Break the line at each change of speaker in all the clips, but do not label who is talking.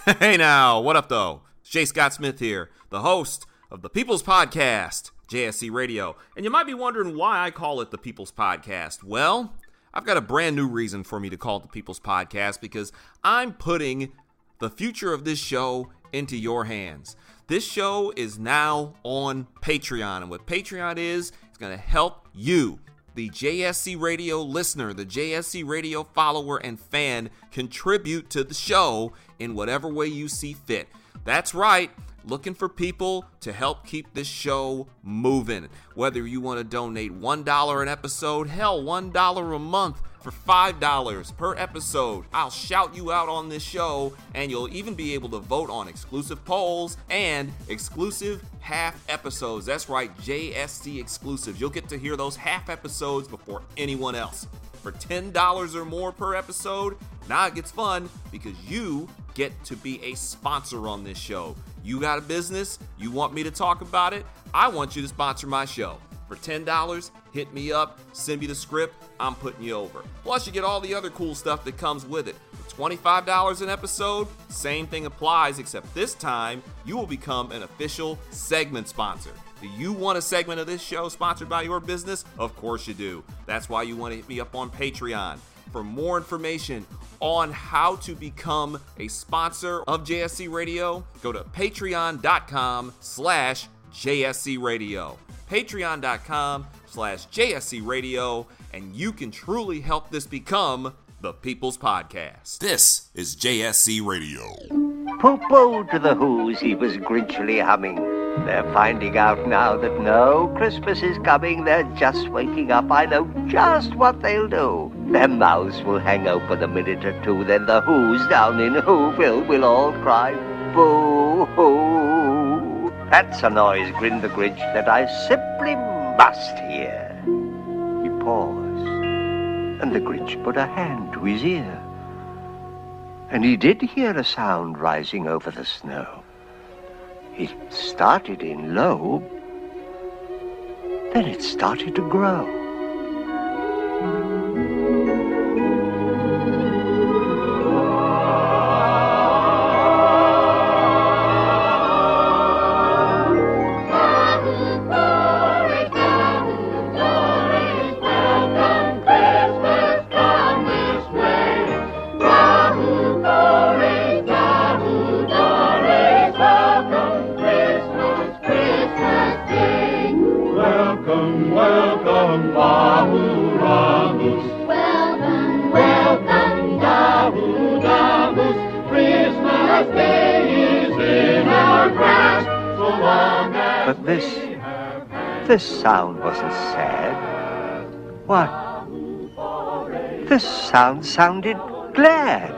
Hey now, what up though? Jay Scott Smith here, the host of the People's Podcast, JSC Radio. And you might be wondering why I call it the People's Podcast. Well, I've got a brand new reason for me to call it the People's Podcast because I'm putting the future of this show into your hands. This show is now on Patreon, and what Patreon is, it's going to help you, the JSC Radio listener, the JSC Radio follower and fan, contribute to the show in whatever way you see fit. That's right, looking for people to help keep this show moving. Whether you want to donate $1 an episode, hell, $1 a month for $5 per episode. I'll shout you out on this show, and you'll even be able to vote on exclusive polls and exclusive half episodes. That's right, JSC exclusives. You'll get to hear those half episodes before anyone else. For $10 or more per episode, now it gets fun because you get to be a sponsor on this show. You got a business, you want me to talk about it, I want you to sponsor my show. For $10, hit me up, send me the script, I'm putting you over. Plus, you get all the other cool stuff that comes with it. For $25 an episode, same thing applies, except this time, you will become an official segment sponsor. Do you want a segment of this show sponsored by your business? Of course you do. That's why you want to hit me up on Patreon. For more information on how to become a sponsor of JSC Radio, go to patreon.com/JSC Radio. Patreon.com/JSC Radio, and you can truly help this become the People's Podcast. This is JSC Radio.
Pooh-pooh to the Who's, he was grinchily humming. They're finding out now that no Christmas is coming. They're just waking up. I know just what they'll do. Their mouths will hang open a minute or two. Then the Who's down in Whoville will all cry, boo-hoo. That's a noise, grinned the Grinch, that I simply must hear. He paused, and the Grinch put a hand to his ear. And he did hear a sound rising over the snow. It started in low, then it started to grow. But this sound wasn't sad. What? This sound sounded glad.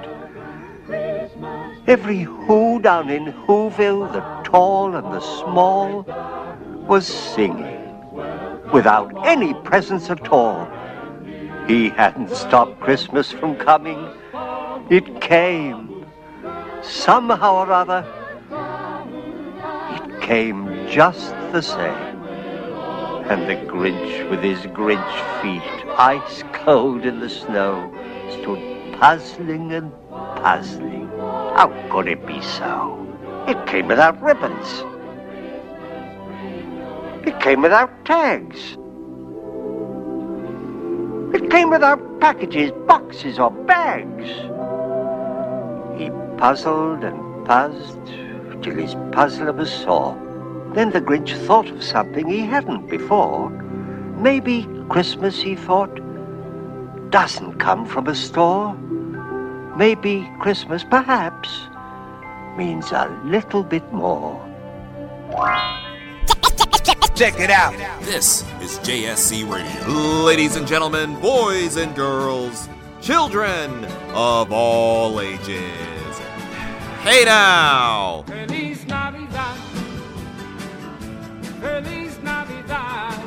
Every Who down in Whoville, the tall and the small, was singing without any presents at all. He hadn't stopped Christmas from coming. It came. Somehow or other, it came just the same. And the Grinch, with his Grinch feet, ice cold in the snow, stood puzzling and puzzling. How could it be so? It came without ribbons. It came without tags. It came without packages, boxes, or bags. He puzzled and puzzled till his puzzler was sore. Then the Grinch thought of something he hadn't before. Maybe Christmas, he thought, doesn't come from a store. Maybe Christmas, perhaps, means a little bit more.
Check it out. This is JSC Radio. Ladies and gentlemen, boys and girls, children of all ages. Hey now.
Feliz Navidad. Feliz Navidad.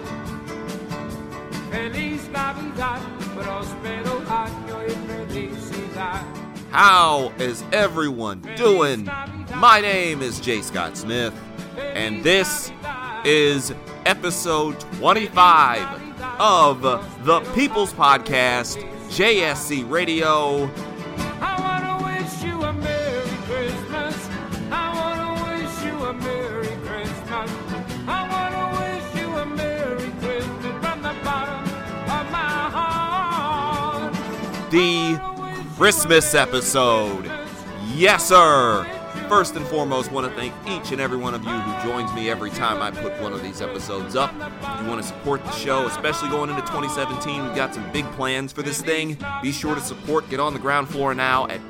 Feliz Navidad. Próspero año y felicidad.
How is everyone doing? My name is Jay Scott Smith, and this is episode 25 of the People's Podcast, JSC Radio.
I want to wish you a Merry Christmas
the Christmas episode. Yes, sir. First and foremost, want to thank each and every one of you who joins me every time I put one of these episodes up. If you want to support the show, especially going into 2017, we've got some big plans for this thing. Be sure to support Get on the Ground Floor now at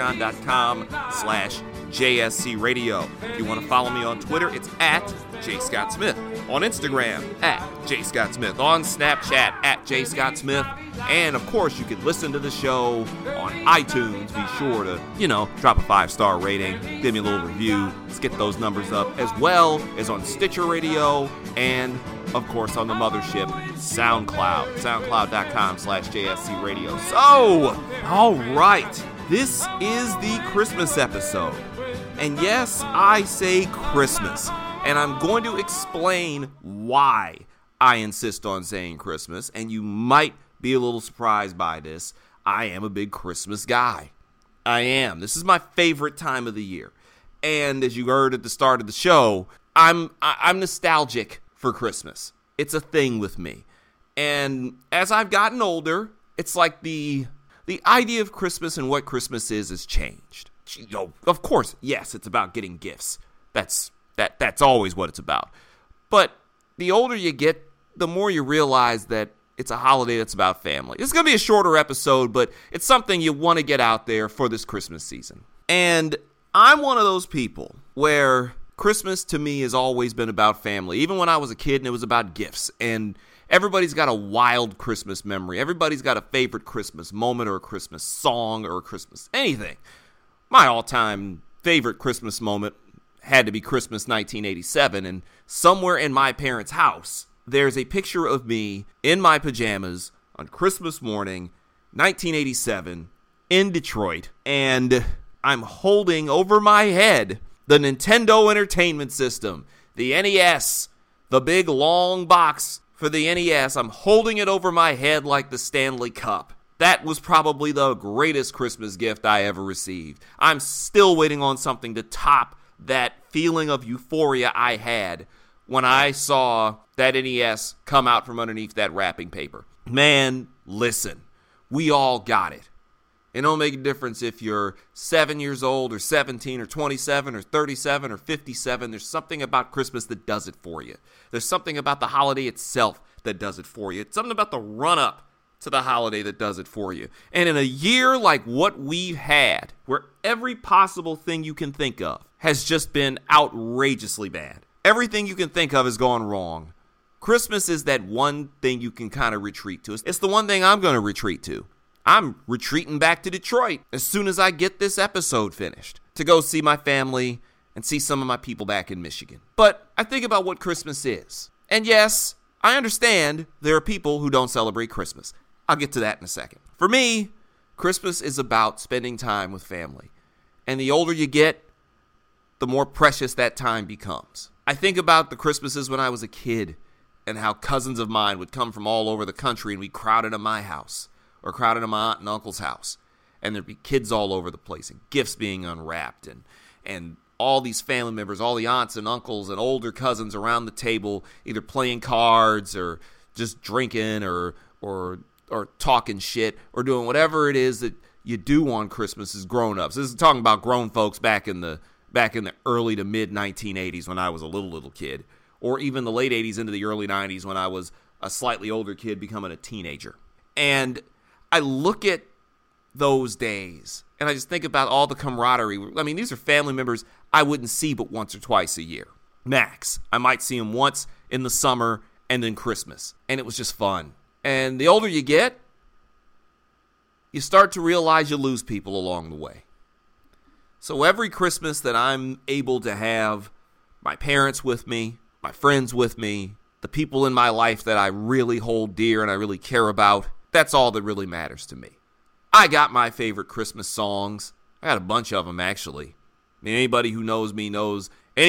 patreon.com/JSC Radio. If you want to follow me on Twitter, it's at JScottSmith. On Instagram, at JScottSmith. On Snapchat, at JScottSmith. And, of course, you can listen to the show on iTunes. Be sure to, drop a 5-star rating. Give me a little review. Let's get those numbers up. As well as on Stitcher Radio and, of course, on the mothership, SoundCloud. SoundCloud.com/JSC Radio. So, all right. This is the Christmas episode. And yes, I say Christmas. And I'm going to explain why I insist on saying Christmas. And you might be a little surprised by this. I am a big Christmas guy. I am. This is my favorite time of the year. And as you heard at the start of the show, I'm nostalgic for Christmas. It's a thing with me. And as I've gotten older, it's like the idea of Christmas and what Christmas is has changed. Of course, yes, it's about getting gifts. That's always what it's about. But the older you get, the more you realize that it's a holiday that's about family. It's going to be a shorter episode, but it's something you want to get out there for this Christmas season. And I'm one of those people where Christmas to me has always been about family. Even when I was a kid and it was about gifts. And everybody's got a wild Christmas memory. Everybody's got a favorite Christmas moment or a Christmas song or a Christmas anything. My all-time favorite Christmas moment had to be Christmas 1987. And somewhere in my parents' house, there's a picture of me in my pajamas on Christmas morning, 1987, in Detroit, and I'm holding over my head the Nintendo Entertainment System, the NES, the big long box for the NES. I'm holding it over my head like the Stanley Cup. That was probably the greatest Christmas gift I ever received. I'm still waiting on something to top that feeling of euphoria I had when I saw that NES come out from underneath that wrapping paper. Man, listen, we all got it. It don't make a difference if you're 7 years old or 17 or 27 or 37 or 57. There's something about Christmas that does it for you. There's something about the holiday itself that does it for you. It's something about the run-up to the holiday that does it for you. And in a year like what we've had, where every possible thing you can think of has just been outrageously bad, everything you can think of has gone wrong, Christmas is that one thing you can kind of retreat to. It's the one thing I'm going to retreat to. I'm retreating back to Detroit as soon as I get this episode finished to go see my family and see some of my people back in Michigan. But I think about what Christmas is. And yes, I understand there are people who don't celebrate Christmas. I'll get to that in a second. For me, Christmas is about spending time with family. And the older you get, the more precious that time becomes. I think about the Christmases when I was a kid and how cousins of mine would come from all over the country and we crowded at my house or crowded at my aunt and uncle's house. And there'd be kids all over the place and gifts being unwrapped and all these family members, all the aunts and uncles and older cousins around the table, either playing cards or just drinking or talking shit or doing whatever it is that you do on Christmas as grown-ups. This is talking about grown folks back in the early to mid 1980s when I was a little kid, or even the late 80s into the early 90s when I was a slightly older kid becoming a teenager. And I look at those days and I just think about all the camaraderie. I mean, these are family members I wouldn't see but once or twice a year. Max. I might see them once in the summer and then Christmas. And it was just fun. And the older you get, you start to realize you lose people along the way. So every Christmas that I'm able to have my parents with me, my friends with me, the people in my life that I really hold dear and I really care about, that's all that really matters to me. I got my favorite Christmas songs. I got a bunch of them, actually. I mean, anybody who knows me knows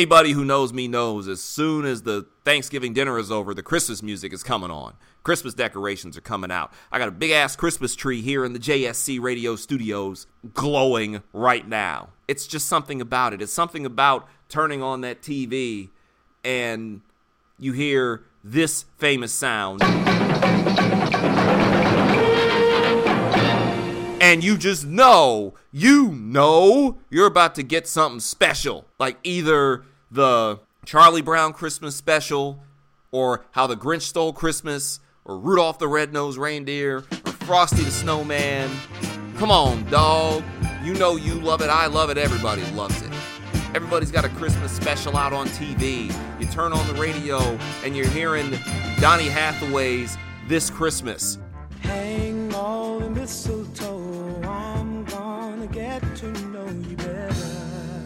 as soon as the Thanksgiving dinner is over, the Christmas music is coming on. Christmas decorations are coming out. I got a big-ass Christmas tree here in the JSC Radio studios glowing right now. It's just something about it. It's something about turning on that TV and you hear this famous sound. and you just know, you're about to get something special. Like either the Charlie Brown Christmas special, or How the Grinch Stole Christmas, or Rudolph the Red-Nosed Reindeer, or Frosty the Snowman. Come on, dog. You know you love it, I love it, everybody loves it. Everybody's got a Christmas special out on TV. You turn on the radio and you're hearing Donny Hathaway's This Christmas.
Hang all the mistletoe, I'm gonna get to know you better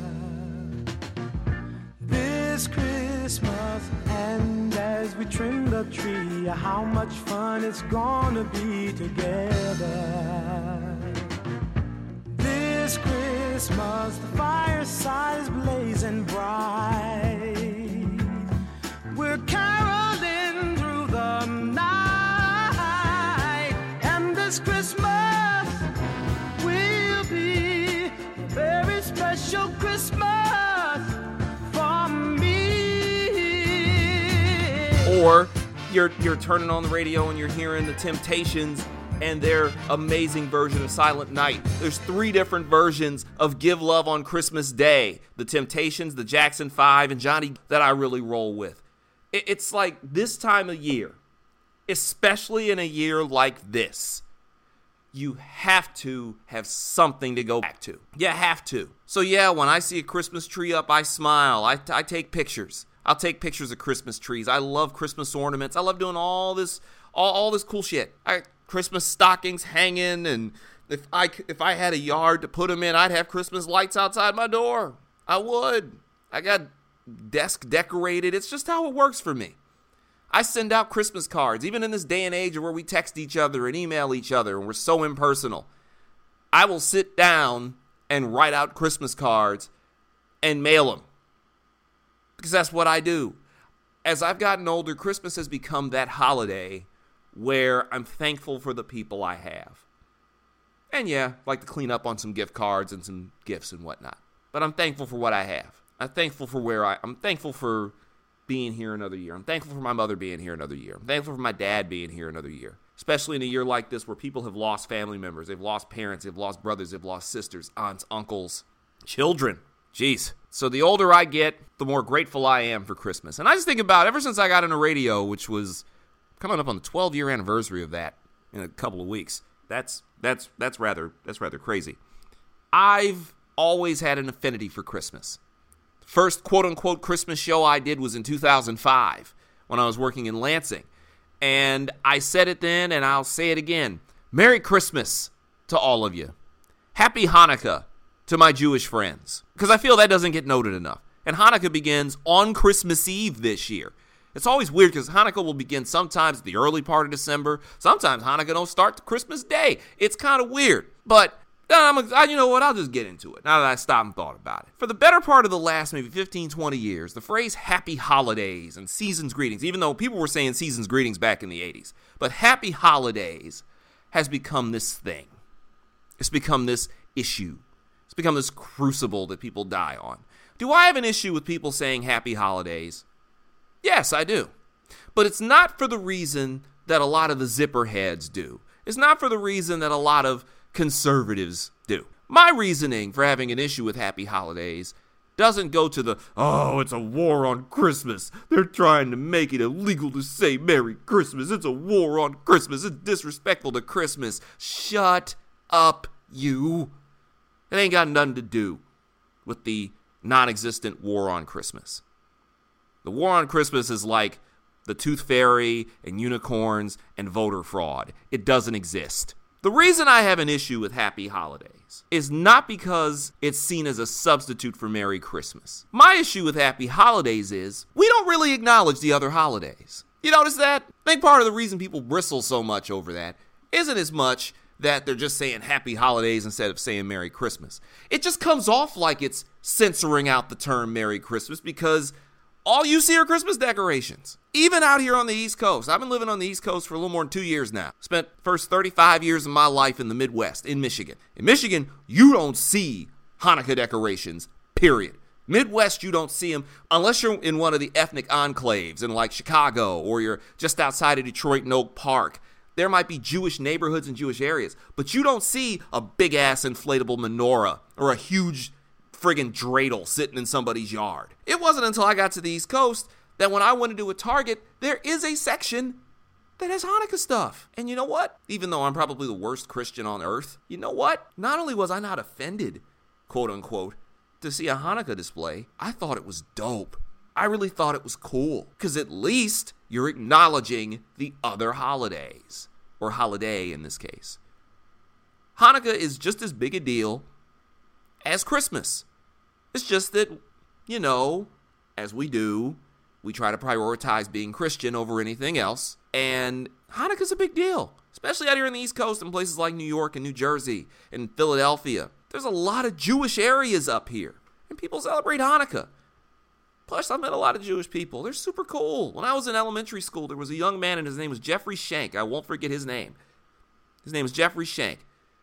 this Christmas. And as we trim the tree, how much fun it's gonna be together this Christmas. The fireside is blazing bright, we're caroling through the night, and this Christmas will be a very special Christmas for me.
Or you're turning on the radio and you're hearing the Temptations and their amazing version of Silent Night. There's 3 different versions of Give Love on Christmas Day. The Temptations, the Jackson 5, and Johnny that I really roll with. It's like this time of year, especially in a year like this, you have to have something to go back to. You have to. So yeah, when I see a Christmas tree up, I smile. I take pictures. I'll take pictures of Christmas trees. I love Christmas ornaments. I love doing all this cool shit. Christmas stockings hanging, and if I had a yard to put them in, I'd have Christmas lights outside my door. I would. I got desk decorated. It's just how it works for me. I send out Christmas cards, even in this day and age where we text each other and email each other and we're so impersonal. I will sit down and write out Christmas cards and mail them, because that's what I do. As I've gotten older, Christmas has become that holiday where I'm thankful for the people I have. And yeah, like to clean up on some gift cards and some gifts and whatnot. But I'm thankful for what I have. I'm thankful for I'm thankful for being here another year. I'm thankful for my mother being here another year. I'm thankful for my dad being here another year. Especially in a year like this where people have lost family members. They've lost parents. They've lost brothers. They've lost sisters, aunts, uncles, children. Jeez. So the older I get, the more grateful I am for Christmas. And I just think about, ever since I got into radio, which was coming up on the 12-year anniversary of that in a couple of weeks. That's rather crazy. I've always had an affinity for Christmas. The first quote-unquote Christmas show I did was in 2005 when I was working in Lansing. And I said it then, and I'll say it again. Merry Christmas to all of you. Happy Hanukkah to my Jewish friends, because I feel that doesn't get noted enough. And Hanukkah begins on Christmas Eve this year. It's always weird because Hanukkah will begin sometimes at the early part of December. Sometimes Hanukkah don't start to Christmas Day. It's kind of weird. But you know what? I'll just get into it now that I stopped and thought about it. For the better part of the last maybe 15, 20 years, the phrase happy holidays and season's greetings, even though people were saying season's greetings back in the 80s, but happy holidays has become this thing. It's become this issue. It's become this crucible that people die on. Do I have an issue with people saying happy holidays? Yes, I do. But it's not for the reason that a lot of the zipper heads do. It's not for the reason that a lot of conservatives do. My reasoning for having an issue with happy holidays doesn't go to it's a war on Christmas. They're trying to make it illegal to say Merry Christmas. It's a war on Christmas. It's disrespectful to Christmas. Shut up, you. It ain't got nothing to do with the non-existent war on Christmas. The war on Christmas is like the Tooth Fairy and unicorns and voter fraud. It doesn't exist. The reason I have an issue with happy holidays is not because it's seen as a substitute for Merry Christmas. My issue with happy holidays is we don't really acknowledge the other holidays. You notice that? I think part of the reason people bristle so much over that isn't as much that they're just saying happy holidays instead of saying Merry Christmas. It just comes off like it's censoring out the term Merry Christmas because all you see are Christmas decorations. Even out here on the East Coast. I've been living on the East Coast for a little more than 2 years now. Spent the first 35 years of my life in the Midwest, in Michigan. In Michigan, you don't see Hanukkah decorations, period. Midwest, you don't see them unless you're in one of the ethnic enclaves in like Chicago or you're just outside of Detroit in Oak Park. there might be Jewish neighborhoods and Jewish areas, but you don't see a big-ass inflatable menorah or a huge friggin' dreidel sitting in somebody's yard. It wasn't until I got to the East Coast that when I went into a Target, there is a section that has Hanukkah stuff. And you know what? Even though I'm probably the worst Christian on earth, you know what? Not only was I not offended, quote unquote, to see a Hanukkah display, I thought it was dope. I really thought it was cool. Because at least you're acknowledging the other holidays. Or holiday in this case. Hanukkah is just as big a deal as Christmas. It's just that, you know, as we do, we try to prioritize being Christian over anything else. And Hanukkah's a big deal, especially out here on the East Coast in places like New York and New Jersey and Philadelphia. There's a lot of Jewish areas up here, and people celebrate Hanukkah. Plus, I met a lot of Jewish people. They're super cool. When I was in elementary school, there was a young man, and his name was Jeffrey Shank. I won't forget his name. His name is Jeffrey Shank.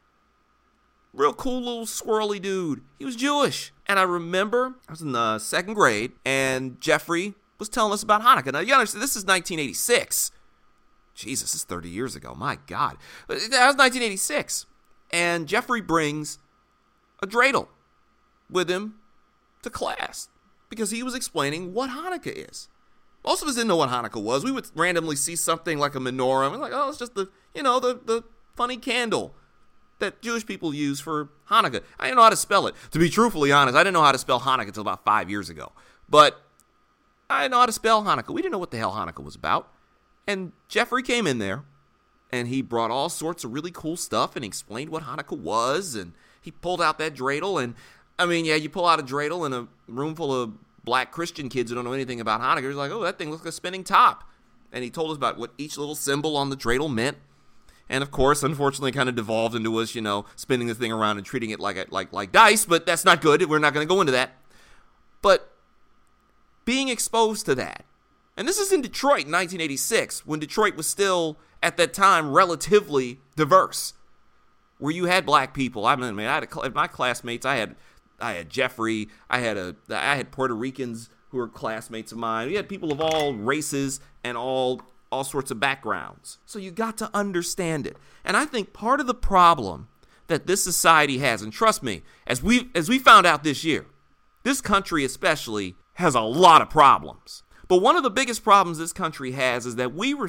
Real cool little swirly dude. He was Jewish. And I remember I was in the second grade, and Jeffrey was telling us about Hanukkah. Now, you understand, this is 1986. Jesus, this is 30 years ago. My God. That was 1986. And Jeffrey brings a dreidel with him to class because he was explaining what Hanukkah is. Most of us didn't know what Hanukkah was. We would randomly see something like a menorah, and we're like, oh, it's just the funny candle that Jewish people use for Hanukkah. I didn't know how to spell it. To be truthfully honest, I didn't know how to spell Hanukkah until about 5 years ago. But I didn't know how to spell Hanukkah. We didn't know what the hell Hanukkah was about. And Jeffrey came in there, and he brought all sorts of really cool stuff and explained what Hanukkah was, and he pulled out that dreidel. And, I mean, yeah, you pull out a dreidel in a room full of black Christian kids who don't know anything about Hanukkah. He's like, oh, that thing looks like a spinning top. And he told us about what each little symbol on the dreidel meant. And, of course, unfortunately, kind of devolved into us, spinning the thing around and treating it like dice, but that's not good. We're not going to go into that. But being exposed to that, and this is in Detroit in 1986, when Detroit was still, at that time, relatively diverse, where you had black people. I mean, I had my classmates. I had Jeffrey. I had Puerto Ricans who were classmates of mine. We had people of all races and all sorts of backgrounds. So you got to understand it. And I think part of the problem that this society has, and trust me, as we found out this year, this country especially has a lot of problems. But one of the biggest problems this country has is that we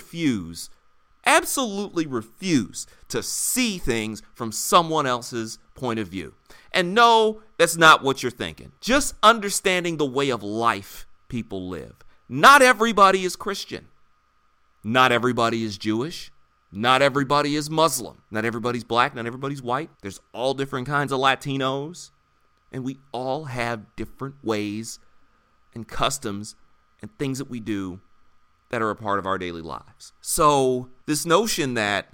absolutely refuse to see things from someone else's point of view. And no, that's not what you're thinking. Just understanding the way of life people live. Not everybody is Christian. Not everybody is Jewish. Not everybody is Muslim. Not everybody's black. Not everybody's white. There's all different kinds of Latinos. And we all have different ways and customs and things that we do that are a part of our daily lives. So this notion that,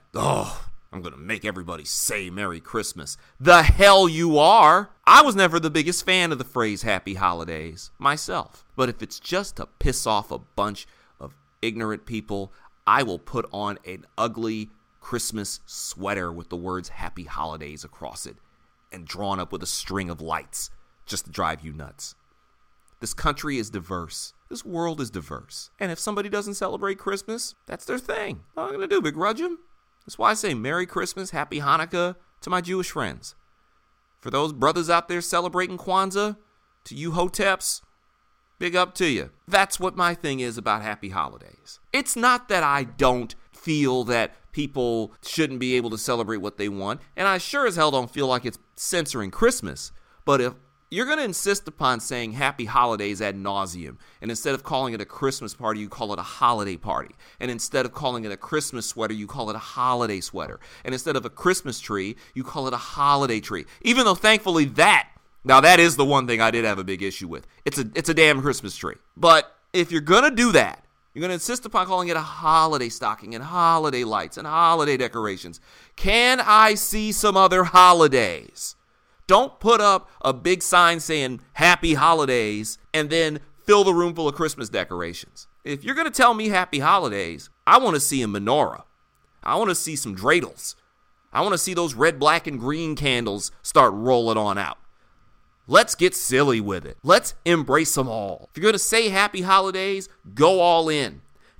I'm going to make everybody say Merry Christmas. The hell you are. I was never the biggest fan of the phrase Happy Holidays myself. But if it's just to piss off a bunch of ignorant people, I will put on an ugly Christmas sweater with the words Happy Holidays across it and drawn up with a string of lights just to drive you nuts. This country is diverse. This world is diverse. And if somebody doesn't celebrate Christmas, that's their thing. What am I going to do, begrudge them? That's why I say Merry Christmas, Happy Hanukkah to my Jewish friends. For those brothers out there celebrating Kwanzaa, to you Hoteps, big up to you. That's what my thing is about Happy Holidays. It's not that I don't feel that people shouldn't be able to celebrate what they want, and I sure as hell don't feel like it's censoring Christmas. But if you're going to insist upon saying Happy Holidays ad nauseum, and instead of calling it a Christmas party, you call it a holiday party. And instead of calling it a Christmas sweater, you call it a holiday sweater. And instead of a Christmas tree, you call it a holiday tree. Even though, thankfully, that is the one thing I did have a big issue with. It's a damn Christmas tree. But if you're going to do that, you're going to insist upon calling it a holiday stocking and holiday lights and holiday decorations. Can I see some other holidays? Don't put up a big sign saying Happy Holidays and then fill the room full of Christmas decorations. If you're going to tell me Happy Holidays, I want to see a menorah. I want to see some dreidels. I want to see those red, black, and green candles start rolling on out. Let's get silly with it. Let's embrace them all. If you're going to say Happy Holidays, go all in.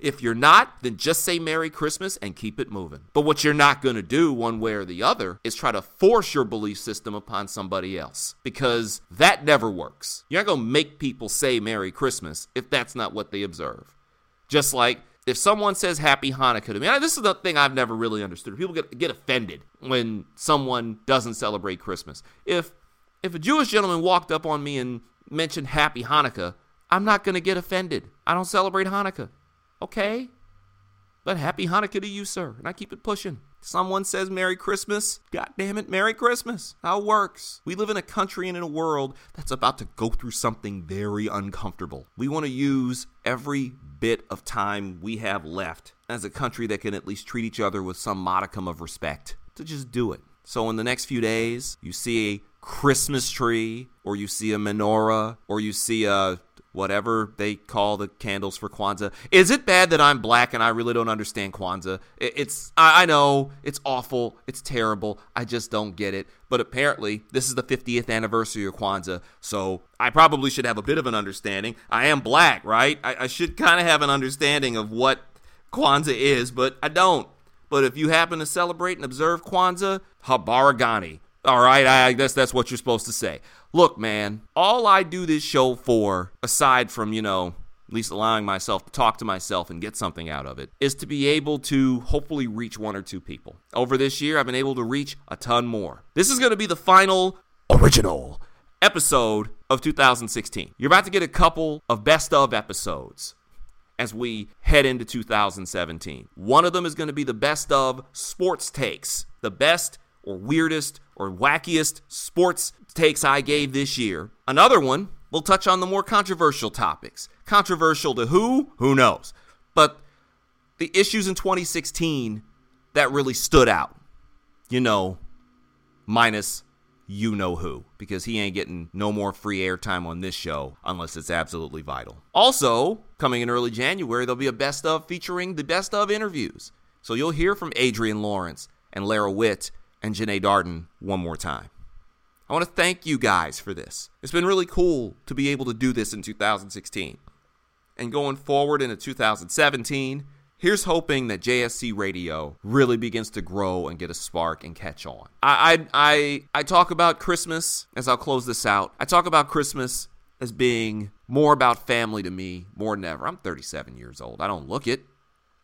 If you're not, then just say Merry Christmas and keep it moving. But what you're not going to do one way or the other is try to force your belief system upon somebody else, because that never works. You're not going to make people say Merry Christmas if that's not what they observe. Just like if someone says Happy Hanukkah to me, this is the thing I've never really understood. People get offended when someone doesn't celebrate Christmas. If a Jewish gentleman walked up on me and mentioned Happy Hanukkah, I'm not going to get offended. I don't celebrate Hanukkah. Okay? But Happy Hanukkah to you, sir. And I keep it pushing. Someone says Merry Christmas. God damn it, Merry Christmas. How it works. We live in a country and in a world that's about to go through something very uncomfortable. We want to use every bit of time we have left as a country that can at least treat each other with some modicum of respect to just do it. So in the next few days, you see a Christmas tree, or you see a menorah, or you see a whatever they call the candles for Kwanzaa. Is it bad that I'm black and I really don't understand Kwanzaa? I know, it's awful, it's terrible, I just don't get it. But apparently, this is the 50th anniversary of Kwanzaa, so I probably should have a bit of an understanding. I am black, right? I should kind of have an understanding of what Kwanzaa is, but I don't. But if you happen to celebrate and observe Kwanzaa, Habaragani. All right, I guess that's what you're supposed to say. Look, man, all I do this show for, aside from, at least allowing myself to talk to myself and get something out of it, is to be able to hopefully reach one or two people. Over this year, I've been able to reach a ton more. This is going to be the final original episode of 2016. You're about to get a couple of best of episodes as we head into 2017. One of them is going to be the best of sports takes, the best or weirdest or wackiest sports takes I gave this year. Another one will touch on the more controversial topics. Controversial to who? Who knows? But the issues in 2016 that really stood out. Minus you-know-who, because he ain't getting no more free airtime on this show unless it's absolutely vital. Also, coming in early January, there'll be a best of featuring the best of interviews. So you'll hear from Adrian Lawrence and Lara Witt and Janae Darden one more time. I want to thank you guys for this. It's been really cool to be able to do this in 2016. And going forward into 2017, here's hoping that JSC Radio really begins to grow and get a spark and catch on. I talk about Christmas, as I'll close this out, I talk about Christmas as being more about family to me more than ever. I'm 37 years old. I don't look it.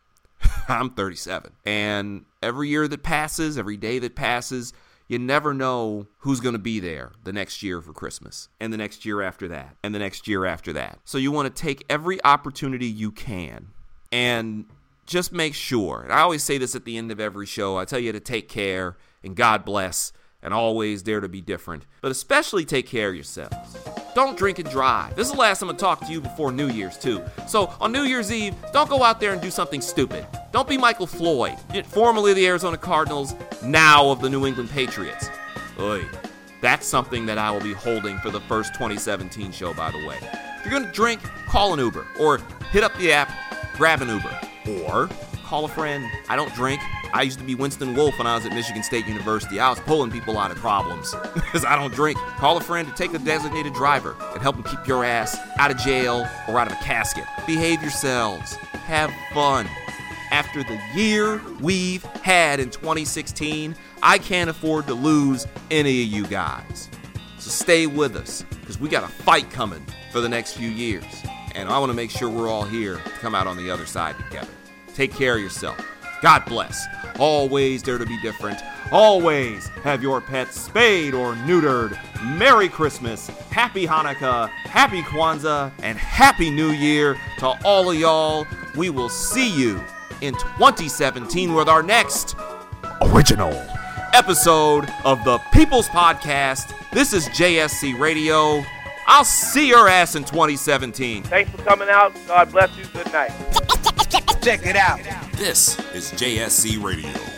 I'm 37. And every year that passes, every day that passes, you never know who's going to be there the next year for Christmas, and the next year after that, and the next year after that. So you want to take every opportunity you can and just make sure. And I always say this at the end of every show. I tell you to take care and God bless and always dare to be different. But especially take care of yourselves. Don't drink and drive. This is the last time I'm going to talk to you before New Year's, too. So on New Year's Eve, don't go out there and do something stupid. Don't be Michael Floyd, formerly of the Arizona Cardinals, now of the New England Patriots. Oy. That's something that I will be holding for the first 2017 show, by the way. If you're going to drink, call an Uber. Or hit up the app, grab an Uber. Or call a friend. I don't drink. I used to be Winston Wolfe when I was at Michigan State University. I was pulling people out of problems because I don't drink. Call a friend to take a designated driver and help them keep your ass out of jail or out of a casket. Behave yourselves. Have fun. After the year we've had in 2016, I can't afford to lose any of you guys. So stay with us because we got a fight coming for the next few years. And I want to make sure we're all here to come out on the other side together. Take care of yourself. God bless. Always dare to be different. Always have your pets spayed or neutered. Merry Christmas, Happy Hanukkah, Happy Kwanzaa, and Happy New Year to all of y'all. We will see you in 2017 with our next original episode of the People's Podcast. This is JSC Radio. I'll see your ass in 2017.
Thanks for coming out. God bless you. Good night.
Check it out.
This is JSC Radio.